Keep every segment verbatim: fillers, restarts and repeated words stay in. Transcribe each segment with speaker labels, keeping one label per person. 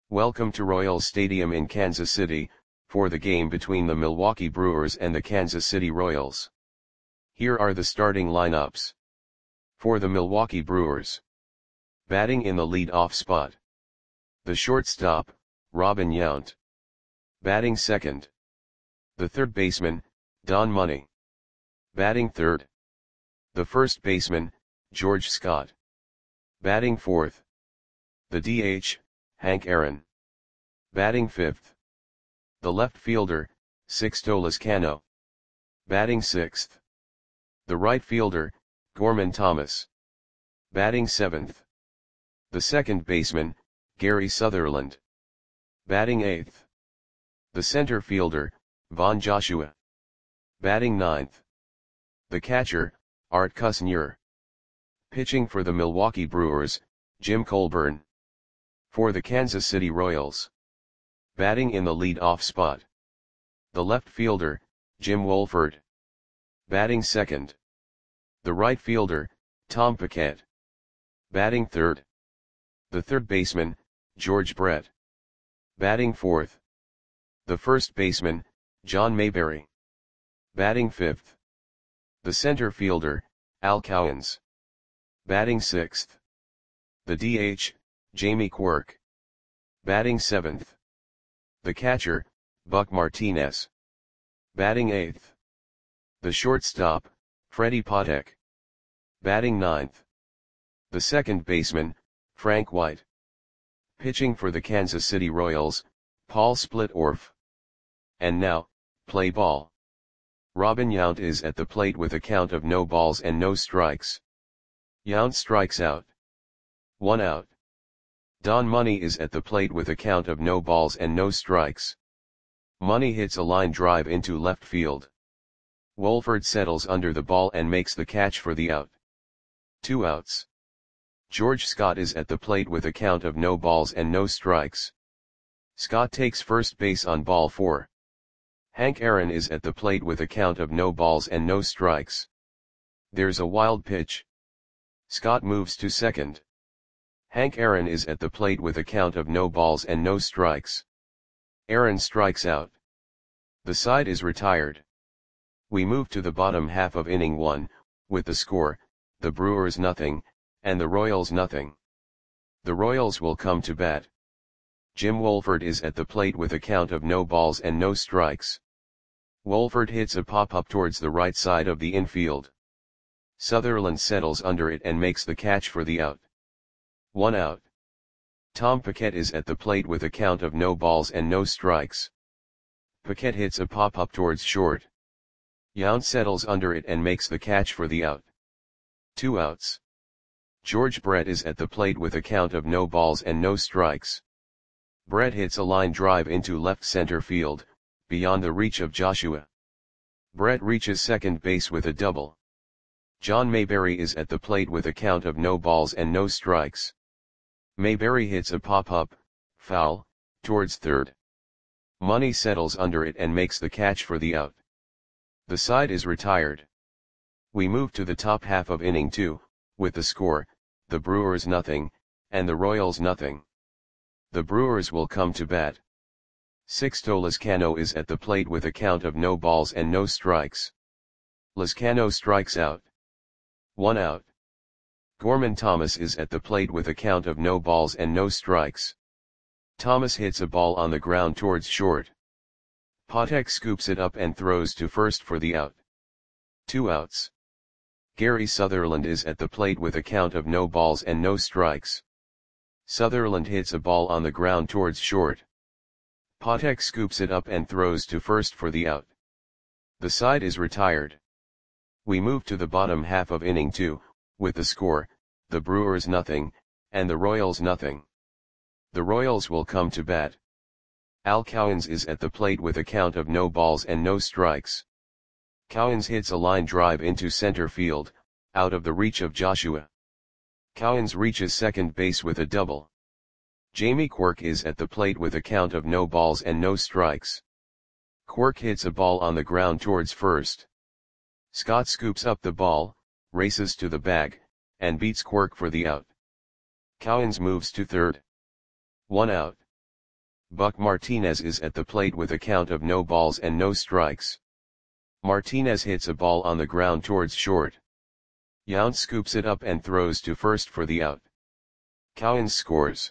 Speaker 1: Welcome to Royals Stadium in Kansas City, for the game between the Milwaukee Brewers and the Kansas City Royals. Here are the starting lineups. For the Milwaukee Brewers. Batting in the lead-off spot. The shortstop, Robin Yount. Batting second. The third baseman, Don Money. Batting third. The first baseman, George Scott. Batting fourth. The D H, Hank Aaron. Batting fifth. The left fielder, Sixto Lezcano. Batting sixth. The right fielder, Gorman Thomas. Batting seventh. The second baseman, Gary Sutherland. Batting eighth. The center fielder, Von Joshua. Batting ninth. The catcher, Art Kusnier. Pitching for the Milwaukee Brewers, Jim Colburn. For the Kansas City Royals. Batting in the lead-off spot. The left fielder, Jim Wolford. Batting second. The right fielder, Tom Paquette. Batting third. The third baseman, George Brett. Batting fourth. The first baseman, John Mayberry. Batting fifth. The center fielder, Al Cowens. Batting sixth. The D H, Jamie Quirk. Batting seventh. The catcher, Buck Martinez. Batting eighth. The shortstop, Freddie Patek. Batting ninth. The second baseman, Frank White. Pitching for the Kansas City Royals, Paul Splitorf. And now, play ball. Robin Yount is at the plate with a count of no balls and no strikes. Yount strikes out. One out. Don Money is at the plate with a count of no balls and no strikes. Money hits a line drive into left field. Wolford settles under the ball and makes the catch for the out. Two outs. George Scott is at the plate with a count of no balls and no strikes. Scott takes first base on ball four. Hank Aaron is at the plate with a count of no balls and no strikes. There's a wild pitch. Scott moves to second. Hank Aaron is at the plate with a count of no balls and no strikes. Aaron strikes out. The side is retired. We move to the bottom half of inning one, with the score, the Brewers nothing, and the Royals nothing. The Royals will come to bat. Jim Wolford is at the plate with a count of no balls and no strikes. Wolford hits a pop-up towards the right side of the infield. Sutherland settles under it and makes the catch for the out. One out. Tom Paquette is at the plate with a count of no balls and no strikes. Paquette hits a pop-up towards short. Yount settles under it and makes the catch for the out. Two outs. George Brett is at the plate with a count of no balls and no strikes. Brett hits a line drive into left center field, beyond the reach of Joshua. Brett reaches second base with a double. John Mayberry is at the plate with a count of no balls and no strikes. Mayberry hits a pop-up, foul, towards third. Money settles under it and makes the catch for the out. The side is retired. We move to the top half of inning two, with the score, the Brewers nothing, and the Royals nothing. The Brewers will come to bat. Sixto Lezcano is at the plate with a count of no balls and no strikes. Lezcano strikes out. One out. Gorman Thomas is at the plate with a count of no balls and no strikes. Thomas hits a ball on the ground towards short. Patek scoops it up and throws to first for the out. Two outs. Gary Sutherland is at the plate with a count of no balls and no strikes. Sutherland hits a ball on the ground towards short. Patek scoops it up and throws to first for the out. The side is retired. We move to the bottom half of inning two, with the score, the Brewers nothing, and the Royals nothing. The Royals will come to bat. Al Cowens is at the plate with a count of no balls and no strikes. Cowens hits a line drive into center field, out of the reach of Joshua. Cowens reaches second base with a double. Jamie Quirk is at the plate with a count of no balls and no strikes. Quirk hits a ball on the ground towards first. Scott scoops up the ball, races to the bag, and beats Quirk for the out. Cowens moves to third. One out. Buck Martinez is at the plate with a count of no balls and no strikes. Martinez hits a ball on the ground towards short. Yount scoops it up and throws to first for the out. Cowens scores.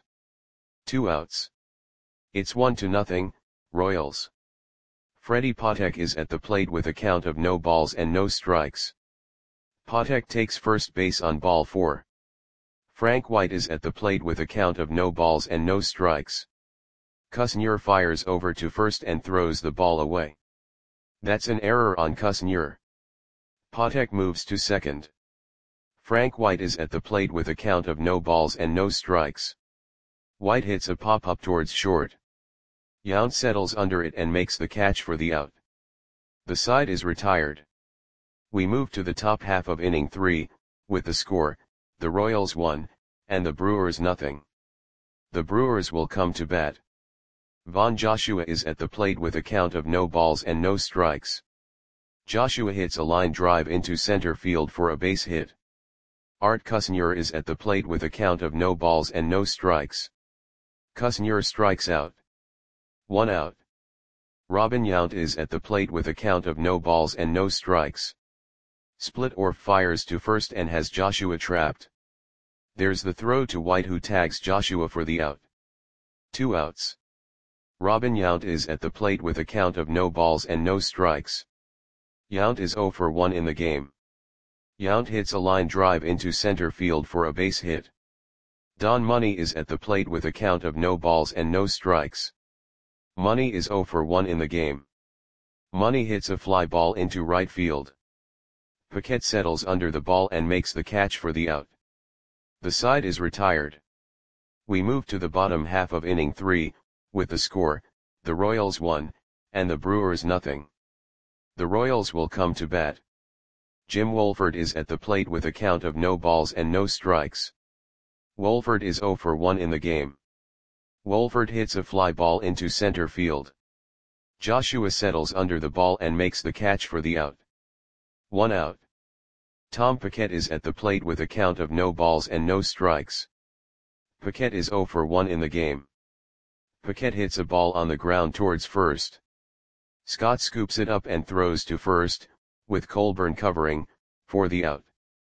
Speaker 1: Two outs. It's one to nothing, Royals. Freddie Patek is at the plate with a count of no balls and no strikes. Patek takes first base on ball four. Frank White is at the plate with a count of no balls and no strikes. Cusnier fires over to first and throws the ball away. That's an error on Cusnier. Patek moves to second. Frank White is at the plate with a count of no balls and no strikes. White hits a pop-up towards short. Yount settles under it and makes the catch for the out. The side is retired. We move to the top half of inning three, with the score, the Royals one, and the Brewers nothing. The Brewers will come to bat. Von Joshua is at the plate with a count of no balls and no strikes. Joshua hits a line drive into center field for a base hit. Art Cusnier is at the plate with a count of no balls and no strikes. Cusnier strikes out. One out. Robin Yount is at the plate with a count of no balls and no strikes. Split or fires to first and has Joshua trapped. There's the throw to White who tags Joshua for the out. Two outs. Robin Yount is at the plate with a count of no balls and no strikes. Yount is oh for one in the game. Yount hits a line drive into center field for a base hit. Don Money is at the plate with a count of no balls and no strikes. Money is oh for one in the game. Money hits a fly ball into right field. Paquette settles under the ball and makes the catch for the out. The side is retired. We move to the bottom half of inning three, with the score, the Royals one, and the Brewers nothing. The Royals will come to bat. Jim Wohlford is at the plate with a count of no balls and no strikes. Wohlford is oh for one in the game. Wohlford hits a fly ball into center field. Joshua settles under the ball and makes the catch for the out. One out. Tom Paquette is at the plate with a count of no balls and no strikes. Paquette is oh for one in the game. Paquette hits a ball on the ground towards first. Scott scoops it up and throws to first, with Colburn covering, for the out.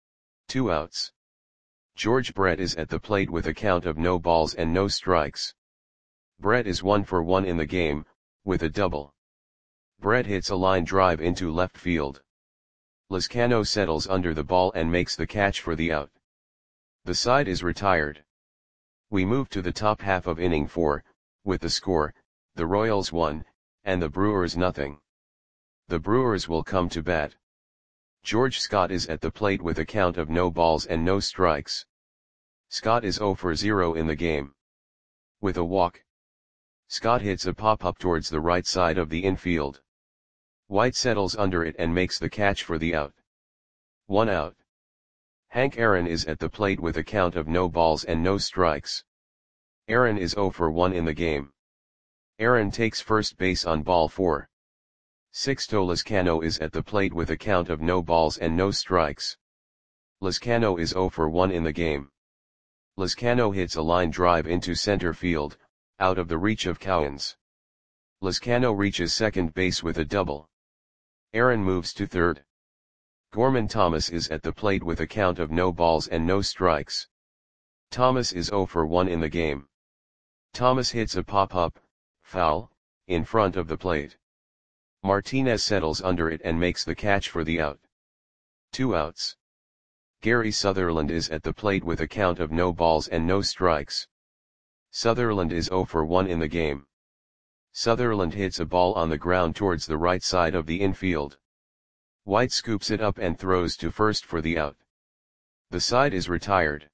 Speaker 1: Two outs. George Brett is at the plate with a count of no balls and no strikes. Brett is one for one in the game, with a double. Brett hits a line drive into left field. Lizcano settles under the ball and makes the catch for the out. The side is retired. We move to the top half of inning four, with the score, the Royals one, and the Brewers nothing. The Brewers will come to bat. George Scott is at the plate with a count of no balls and no strikes. Scott is oh for zero in the game. With a walk. Scott hits a pop-up towards the right side of the infield. White settles under it and makes the catch for the out. One out. Hank Aaron is at the plate with a count of no balls and no strikes. Aaron is oh for one in the game. Aaron takes first base on ball four. Sixto Lizcano is at the plate with a count of no balls and no strikes. Lizcano is oh for one in the game. Lizcano hits a line drive into center field, out of the reach of Cowens. Lizcano reaches second base with a double. Aaron moves to third. Gorman Thomas is at the plate with a count of no balls and no strikes. Thomas is oh for one in the game. Thomas hits a pop-up, foul, in front of the plate. Martinez settles under it and makes the catch for the out. Two outs. Gary Sutherland is at the plate with a count of no balls and no strikes. Sutherland is oh for one in the game. Sutherland hits a ball on the ground towards the right side of the infield. White scoops it up and throws to first for the out. The side is retired.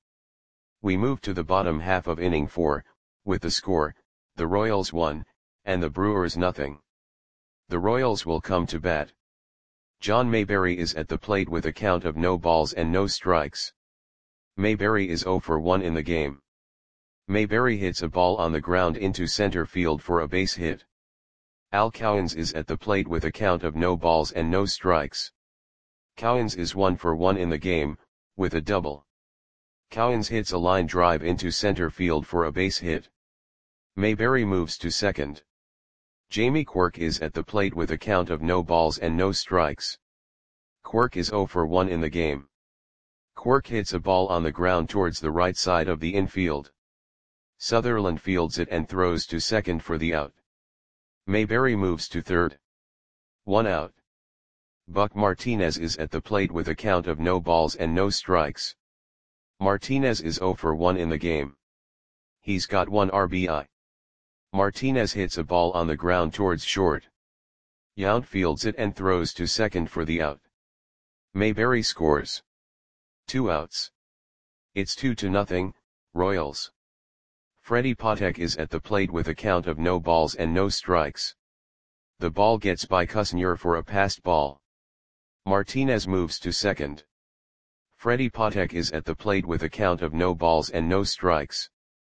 Speaker 1: We move to the bottom half of inning four, with the score, the Royals one, and the Brewers nothing. The Royals will come to bat. John Mayberry is at the plate with a count of no balls and no strikes. Mayberry is oh for one in the game. Mayberry hits a ball on the ground into center field for a base hit. Al Cowens is at the plate with a count of no balls and no strikes. Cowens is one for one in the game, with a double. Cowens hits a line drive into center field for a base hit. Mayberry moves to second. Jamie Quirk is at the plate with a count of no balls and no strikes. Quirk is zero for one in the game. Quirk hits a ball on the ground towards the right side of the infield. Sutherland fields it and throws to second for the out. Mayberry moves to third. One out. Buck Martinez is at the plate with a count of no balls and no strikes. Martinez is zero for one in the game. He's got one R B I. Martinez hits a ball on the ground towards short. Yount fields it and throws to second for the out. Mayberry scores. Two outs. It's two to nothing, Royals. Freddie Patek is at the plate with a count of no balls and no strikes. The ball gets by Cusnier for a passed ball. Martinez moves to second. Freddie Patek is at the plate with a count of no balls and no strikes.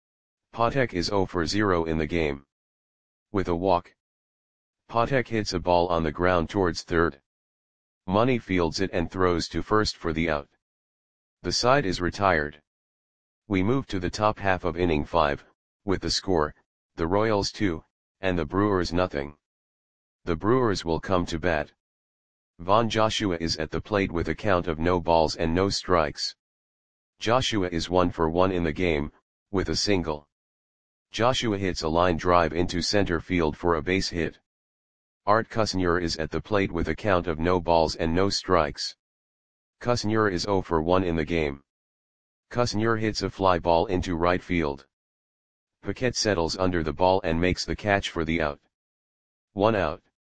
Speaker 1: Patek is zero for zero in the game. With a walk, Patek hits a ball on the ground towards third. Money fields it and throws to first for the out. The side is retired. We move to the top half of inning five, with the score, the Royals two, and the Brewers nothing. The Brewers will come to bat. Von Joshua is at the plate with a count of no balls and no strikes. Joshua is one for one in the game, with a single. Joshua hits a line drive into center field for a base hit. Art Cusnier is at the plate with a count of no balls and no strikes. Cusnier is zero for one in the game. Cusnier hits a fly ball into right field. Paquette settles under the ball and makes the catch for the out. One out.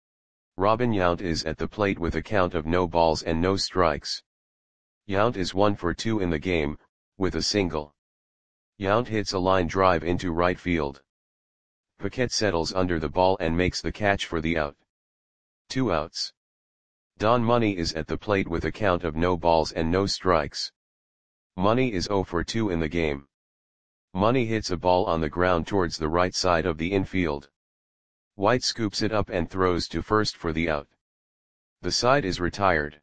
Speaker 1: Robin Yount is at the plate with a count of no balls and no strikes. Yount is one for two in the game, with a single. Yount hits a line drive into right field. Paquette settles under the ball and makes the catch for the out. Two outs. Don Money is at the plate with a count of no balls and no strikes. Money is zero for two in the game. Money hits a ball on the ground towards the right side of the infield. White scoops it up and throws to first for the out. The side is retired.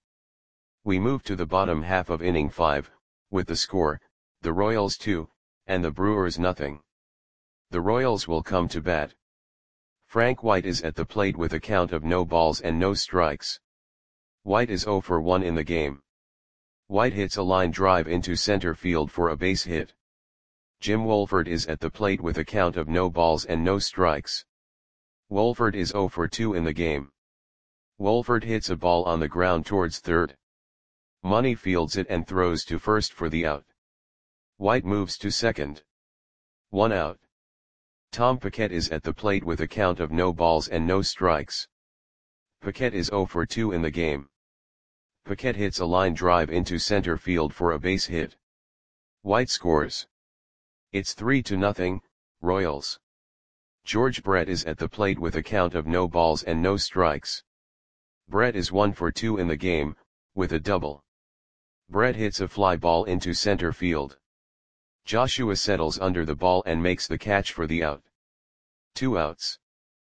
Speaker 1: We move to the bottom half of inning five, with the score, the Royals two, and the Brewers nothing. The Royals will come to bat. Frank White is at the plate with a count of no balls and no strikes. White is zero for one in the game. White hits a line drive into center field for a base hit. Jim Wolford is at the plate with a count of no balls and no strikes. Wolford is zero for two in the game. Wolford hits a ball on the ground towards third. Money fields it and throws to first for the out. White moves to second. One out. Tom Paquette is at the plate with a count of no balls and no strikes. Paquette is zero for two in the game. Paquette hits a line drive into center field for a base hit. White scores. It's three to nothing, Royals. George Brett is at the plate with a count of no balls and no strikes. Brett is one for two in the game, with a double. Brett hits a fly ball into center field. Joshua settles under the ball and makes the catch for the out. Two outs.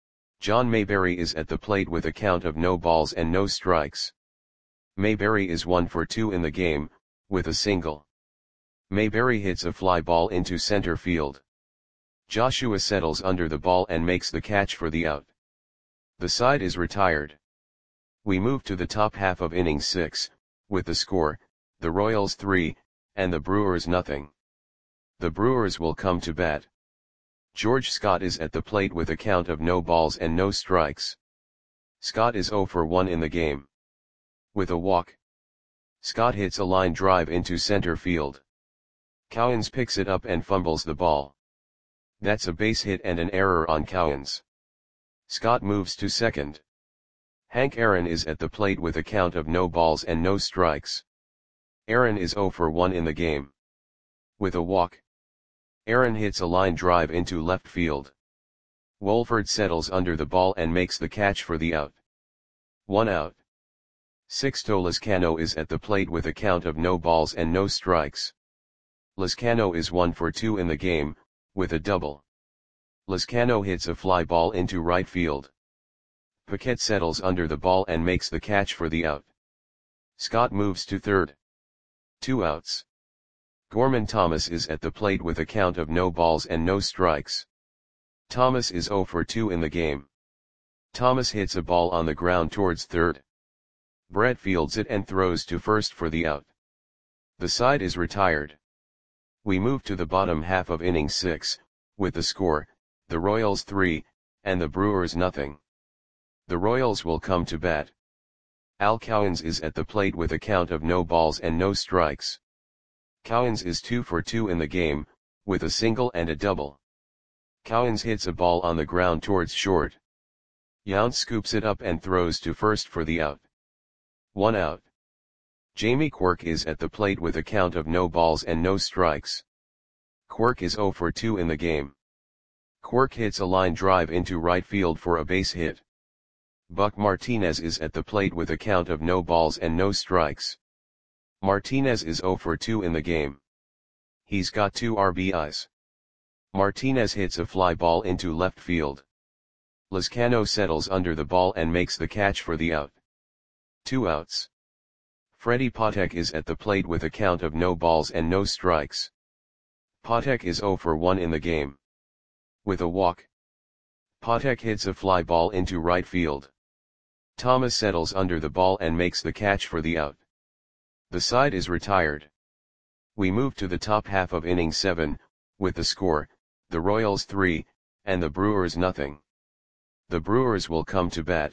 Speaker 1: John Mayberry is at the plate with a count of no balls and no strikes. Mayberry is one for two in the game, with a single. Mayberry hits a fly ball into center field. Joshua settles under the ball and makes the catch for the out. The side is retired. We move to the top half of inning six, with the score, the Royals three, and the Brewers nothing. The Brewers will come to bat. George Scott is at the plate with a count of no balls and no strikes. Scott is zero for one in the game. With a walk, Scott hits a line drive into center field. Cowens picks it up and fumbles the ball. That's a base hit and an error on Cowens. Scott moves to second. Hank Aaron is at the plate with a count of no balls and no strikes. Aaron is zero for one in the game. With a walk, Aaron hits a line drive into left field. Wolford settles under the ball and makes the catch for the out. One out. Sixto Lezcano is at the plate with a count of no balls and no strikes. Lezcano is one for two in the game, with a double. Lezcano hits a fly ball into right field. Paquette settles under the ball and makes the catch for the out. Scott moves to third. Two outs. Gorman Thomas is at the plate with a count of no balls and no strikes. Thomas is zero for two in the game. Thomas hits a ball on the ground towards third. Brett fields it and throws to first for the out. The side is retired. We move to the bottom half of inning six, with the score, the Royals three, and the Brewers nothing. The Royals will come to bat. Al Cowens is at the plate with a count of no balls and no strikes. Cowens is two for two in the game, with a single and a double. Cowens hits a ball on the ground towards short. Yount scoops it up and throws to first for the out. One out. Jamie Quirk is at the plate with a count of no balls and no strikes. Quirk is zero for two in the game. Quirk hits a line drive into right field for a base hit. Buck Martinez is at the plate with a count of no balls and no strikes. Martinez is zero for two in the game. He's got two R B Is. Martinez hits a fly ball into left field. Lizcano settles under the ball and makes the catch for the out. Two outs. Freddie Patek is at the plate with a count of no balls and no strikes. Patek is zero for one in the game. With a walk. Patek hits a fly ball into right field. Thomas settles under the ball and makes the catch for the out. The side is retired. We move to the top half of inning seven, with the score, the Royals three, and the Brewers nothing. The Brewers will come to bat.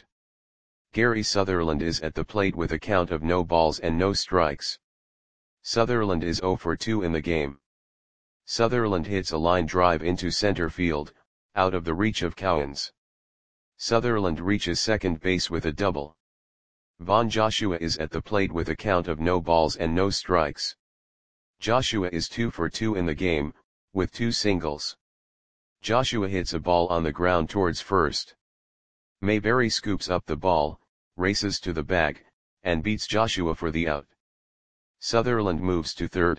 Speaker 1: Gary Sutherland is at the plate with a count of no balls and no strikes. Sutherland is zero for two in the game. Sutherland hits a line drive into center field, out of the reach of Cowens. Sutherland reaches second base with a double. Von Joshua is at the plate with a count of no balls and no strikes. Joshua is two for two in the game, with two singles. Joshua hits a ball on the ground towards first. Mayberry scoops up the ball, races to the bag, and beats Joshua for the out. Sutherland moves to third.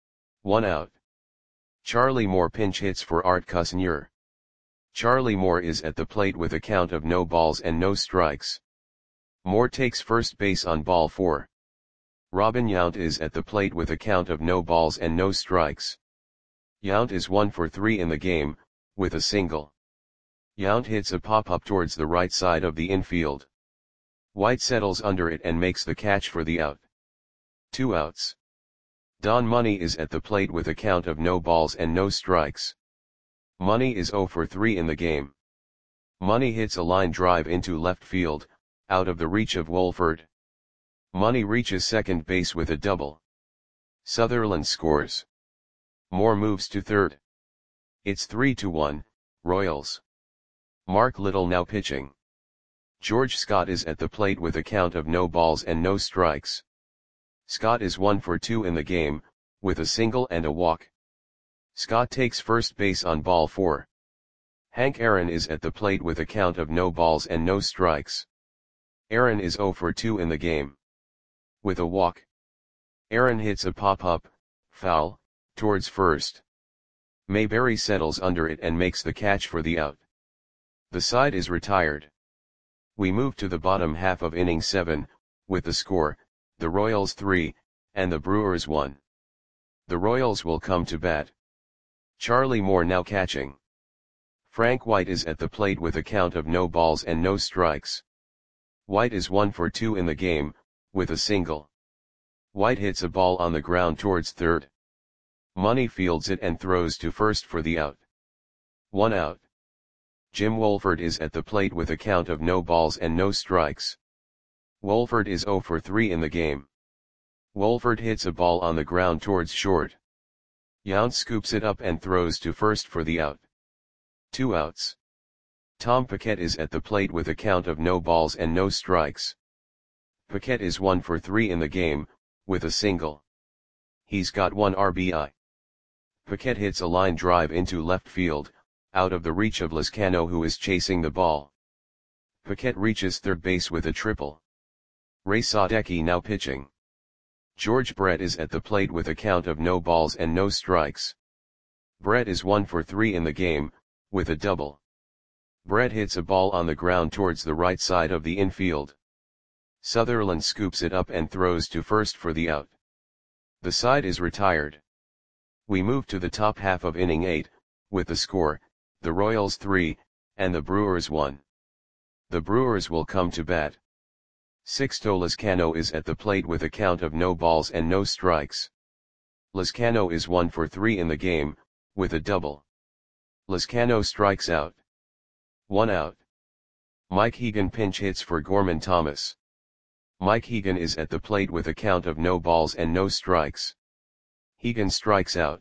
Speaker 1: One out. Charlie Moore pinch hits for Art Cusnier. Charlie Moore is at the plate with a count of no balls and no strikes. Moore takes first base on ball four. Robin Yount is at the plate with a count of no balls and no strikes. Yount is one for three in the game, with a single. Yount hits a pop-up towards the right side of the infield. White settles under it and makes the catch for the out. Two outs. Don Money is at the plate with a count of no balls and no strikes. Money is zero for three in the game. Money hits a line drive into left field, out of the reach of Wolford. Money reaches second base with a double. Sutherland scores. Moore moves to third. It's three to one, Royals. Mark Little now pitching. George Scott is at the plate with a count of no balls and no strikes. Scott is one for two in the game, with a single and a walk. Scott takes first base on ball four. Hank Aaron is at the plate with a count of no balls and no strikes. Aaron is zero for two in the game. With a walk. Aaron hits a pop-up, foul, towards first. Mayberry settles under it and makes the catch for the out. The side is retired. We move to the bottom half of inning seven, with the score, the Royals three, and the Brewers one. The Royals will come to bat. Charlie Moore now catching. Frank White is at the plate with a count of no balls and no strikes. White is one for two in the game, with a single. White hits a ball on the ground towards third. Money fields it and throws to first for the out. One out. Jim Wolford is at the plate with a count of no balls and no strikes. Wolford is zero for three in the game. Wolford hits a ball on the ground towards short. Yount scoops it up and throws to first for the out. Two outs. Tom Paquette is at the plate with a count of no balls and no strikes. Paquette is one for three in the game, with a single. He's got one R B I. Paquette hits a line drive into left field, out of the reach of Lizcano, who is chasing the ball. Paquette reaches third base with a triple. Ray Sadecki now pitching. George Brett is at the plate with a count of no balls and no strikes. Brett is one for three in the game, with a double. Brett hits a ball on the ground towards the right side of the infield. Sutherland scoops it up and throws to first for the out. The side is retired. We move to the top half of inning eight, with the score, the Royals three, and the Brewers one. The Brewers will come to bat. Sixto Lezcano is at the plate with a count of no balls and no strikes. Lezcano is one for three in the game, with a double. Lezcano strikes out. One out. Mike Hegan pinch hits for Gorman Thomas. Mike Hegan is at the plate with a count of no balls and no strikes. Hegan strikes out.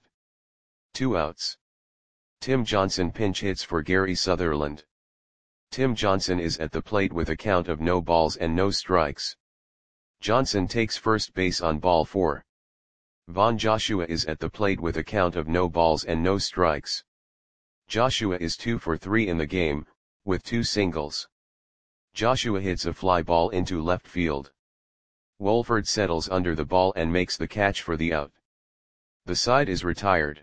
Speaker 1: Two outs. Tim Johnson pinch hits for Gary Sutherland. Tim Johnson is at the plate with a count of no balls and no strikes. Johnson takes first base on ball four. Von Joshua is at the plate with a count of no balls and no strikes. Joshua is two for three in the game, with two singles. Joshua hits a fly ball into left field. Wolford settles under the ball and makes the catch for the out. The side is retired.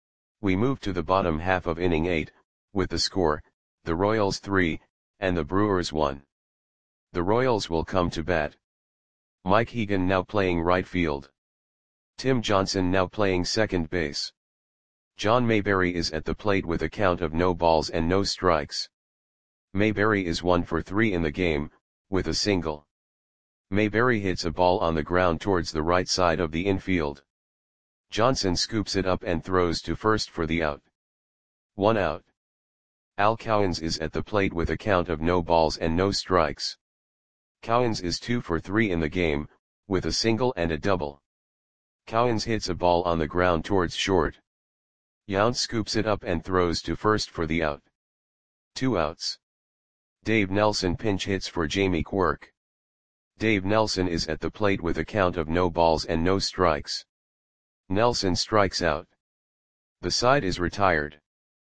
Speaker 1: We move to the bottom half of inning eight, with the score, the Royals three, and the Brewers one. The Royals will come to bat. Mike Hegan now playing right field. Tim Johnson now playing second base. John Mayberry is at the plate with a count of no balls and no strikes. Mayberry is one for three in the game, with a single. Mayberry hits a ball on the ground towards the right side of the infield. Johnson scoops it up and throws to first for the out. One out. Al Cowens is at the plate with a count of no balls and no strikes. Cowens is two for three in the game, with a single and a double. Cowens hits a ball on the ground towards short. Yount scoops it up and throws to first for the out. Two outs. Dave Nelson pinch hits for Jamie Quirk. Dave Nelson is at the plate with a count of no balls and no strikes. Nelson strikes out. The side is retired.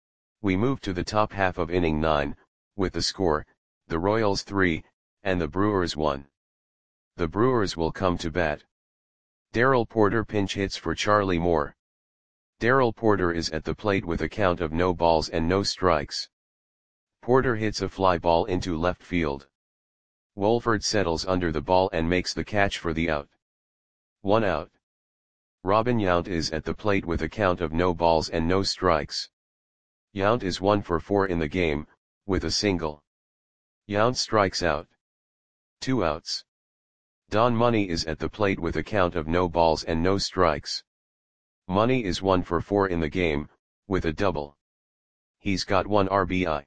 Speaker 1: We move to the top half of inning nine, with the score, the Royals three, and the Brewers one. The Brewers will come to bat. Darrell Porter pinch hits for Charlie Moore. Darrell Porter is at the plate with a count of no balls and no strikes. Porter hits a fly ball into left field. Wolford settles under the ball and makes the catch for the out. One out. Robin Yount is at the plate with a count of no balls and no strikes. Yount is one for four in the game, with a single. Yount strikes out. Two outs. Don Money is at the plate with a count of no balls and no strikes. Money is one for four in the game, with a double. He's got one R B I.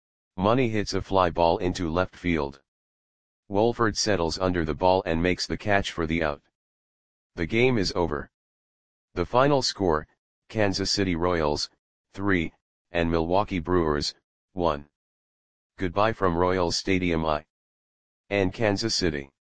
Speaker 1: Money hits a fly ball into left field. Wolford settles under the ball and makes the catch for the out. The game is over. The final score, Kansas City Royals, three, and Milwaukee Brewers, one. Goodbye from Royals Stadium I. And Kansas City.